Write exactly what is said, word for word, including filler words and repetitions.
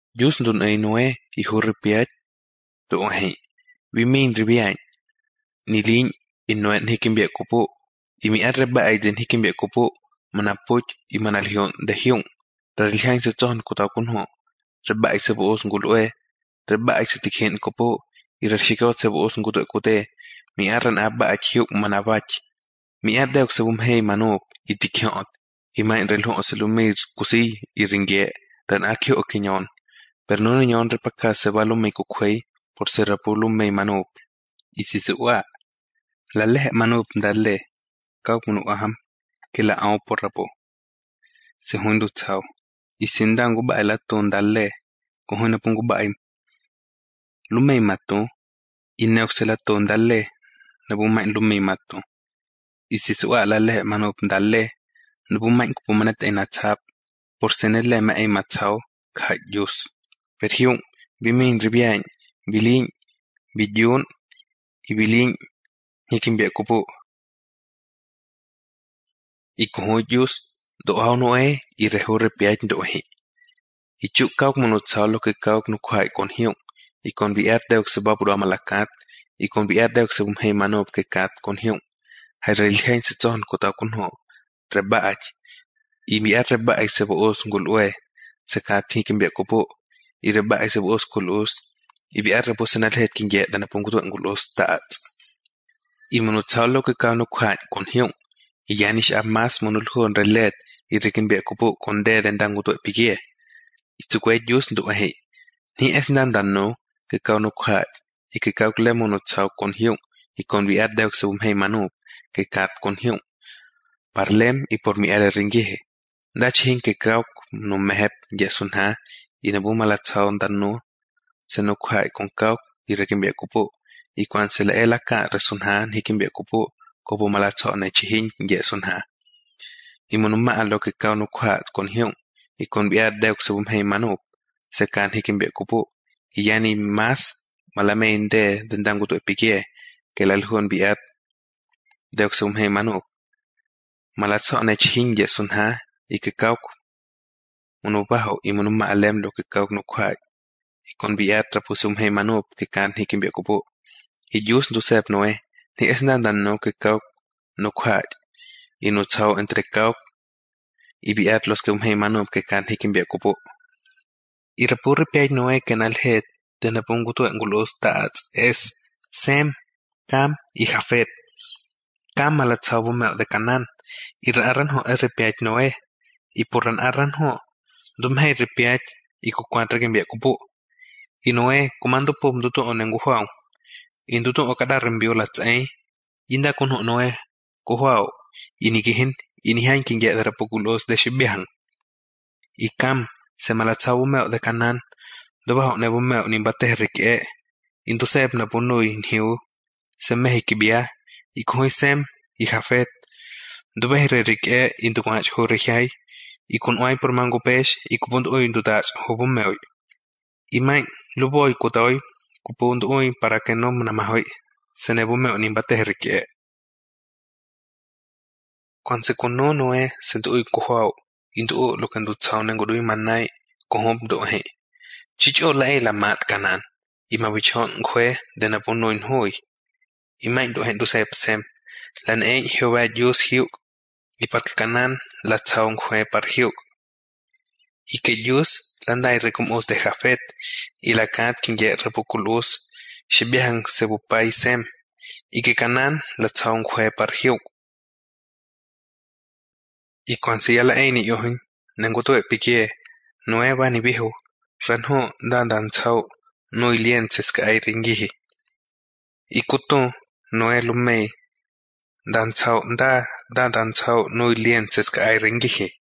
Yus ndun ay Noé y hurripiat do ohi. Wimin ribian nilin inuan hikimbia kupo y mi arreba ay den hikimbia kupo manapuch y manalhion de hion. Ralhian se ton kutakunho. Reba ay se boos ngulue. Reba ay se tikhen kupo y rashikot se boos ngutu kute. Mi arran abba ay hiuk manabach. Mi addeok se bumhei manop y tikhiot. Y main relho se lumir kusi y ringie. Dan akio okinyon. Pero no niñon repaka se va lumei kukwei por ser rapulumei manop. Y si se ua. La leh manop dalle. Kauk munu aham. Que la ao por rapo. Se hundu tau. Y sindan guba el aton dalle. Kohona punguba ay. Lumei mato. Y neok se la ton dalle. Nabumain lumei mato. Y si se ua la leh manop dalle. Nabumain kupumanet ay natap. Por senele ma ay matao. Kajt yus. Perhiun. Bimin ribian. Bilin. Biyun. Y bilin. Hikimbia kupo. Y kohonyus. Do ao noe. Y rehurre piach do hi. Y chuk kauk monot sao lo que kauk no kwai con hiun. Y con biat deok se baburo amalakat. Y con biat deok se bumhei manop que kat con hiun. Hay relhain se ton kota kunho. Rebaach. Y biat rebaach se boos ngulue. Se kat hikimbia kupo. Y rebaach se boos kulus. Y biat reposenal het kinye dana pungutu ngulus taat. Y monot sao lo que kauk no kwai con hiun. Y yanish ab mas monulhu en relet. Y rekimbia kupo con de dendangutu epigie. Y tu kway yus ndu ahi. Ni es nandan no. Que kauk no kwai. Y que kauk le monot sao con hiun. Y con biat deok se bumhei manop. Que kat con hiun. Parlem y por mi are ringihe. Dachin que kauk no mehep yesunha. Y nabu malatsao dan no. Se no kwai con kauk. Y rekimbia kupo. Y cuan se la elaka resunha. Hikimbia kupo. Kopo malatsao nechihin yesunha. Y monuma a lo que kauk no kwai con hiun. Y con biat deok se bumhei manop. Se kan hikimbia kupo. Y yani mas malame inde dendangutu epigie. Que la alhuan biat deok se bumhei manop. Malatsao nechihin yesunha. Y que kauk monubaho y monuma alem lo que kauk no kwai. Y con biat rapuse bumhei manop. Que kan hikimbia kupo. Y yus ndu sep noe. Ni es nandan no que kauk no kwai. Y no tsao entre kauk. Y biat los que bumhei manop que kan hikimbia kupo. Y rapurri piay noe que nalhet. De napungutu ngulos taat es Sem, Cam y Jafet. Cam malatsao bumeo de Canaan. Y raaran ho es ripiach noe. Y por ran arran ho. Dumhei ripiach y kukuan rekimbia kupo. Y noe kumando po mdutu o nenguhuao. Y ndutu o kada rimbio latsay. Inda kun ho noe kuhuao. Y nikihin. Y nihain kinye de rapukulos de shibihan. Y Cam se malatsao bumeo de Canaan. Dubaho ne bumeo ni bateh rik'e. Indu sep na punui nhiu. Se mehikibia. Y kuhui Sem y Jafet. Dubeh re rik'e indu kuhach ho rihyay. Y kun uay por mango pesh. Y kupund uy indu dach ho bumeo. Y main luboy kutoy. Kupund uy para que no munamahoy. Se ne bumeo ni bateh rik'e. Cuan se kuno noe se ndu uy kuhuao. Indu u lo que ndu tsao nenguduy manay. Kuhum du uhi. Chicho la e la mat Canaan. Y mabichon nkwe de na puno in hui. Y main du hendu sep sem. Lan e Jehová yus hiuk. Y par que Canaan la tsao nkwe par hiuk. Y que yus landa y recum os de Jafet. Y la kat kinye repukulus. Shibihan sebupay sem. Y que Canaan la tsao nkwe par hiuk. Y cuan si ya la e ni yohin. Nengutu epikie. Nueva ni bihu. Ranho dandan tsao. No ilienses ka ay ringihi. Y kuto no elumei. Dan tsao da da dan tsao no ilienses ka ay ringihi.